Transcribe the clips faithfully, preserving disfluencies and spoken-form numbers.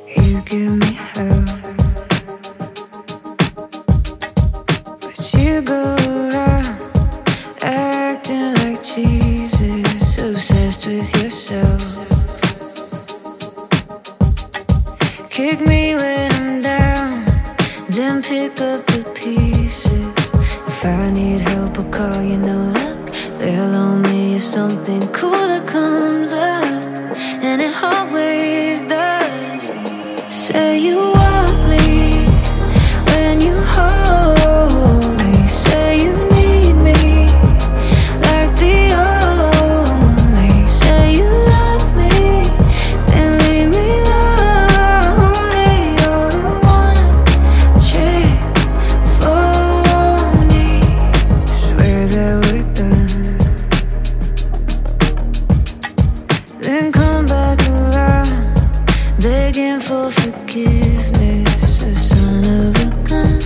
You give me hell, but you go around acting like Jesus, obsessed with yourself. Kick me when I'm down, then pick up the pieces. If I need help, I'll call you, no luck. Bail on me if something cooler comes up, and it always does. Say you want me when you hold me. Say you need me like the only. Say you love me, then leave me lonely. You're a one-trick phony. Swear that we're done, then come back around begging for forgiveness, a son of a gun.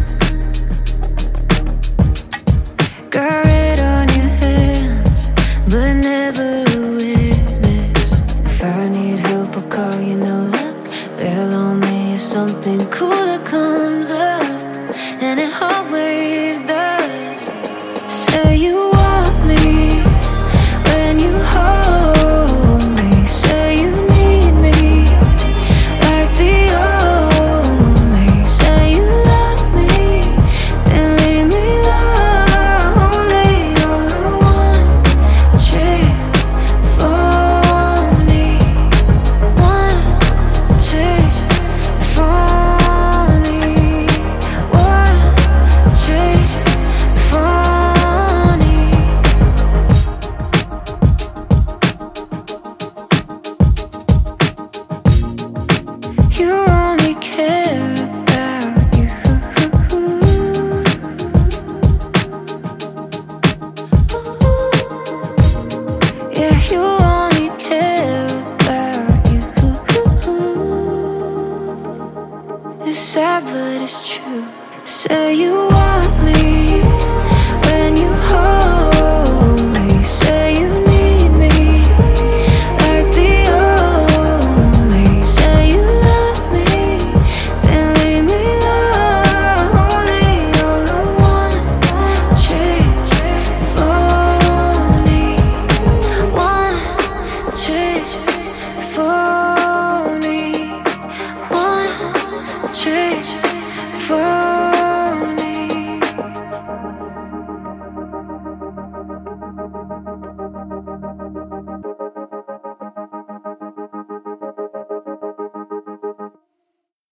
Got red on your hands, but never a witness. If I need help, I'll call you, no luck. Bail on me if something cooler comes up, and it always does. Say you want me when you hold me. Say you need me like the only. Say you love me, then leave me lonely. You're a one-trick phony. One-trick phony. One-trick phony. You only care about you. Yeah, you only care about you. It's sad, but it's true. Say you want me when you hold me. Say you need me like the only. Say you love me, then leave me lonely. You're a one-trick phony. One-trick phony. One-trick phony.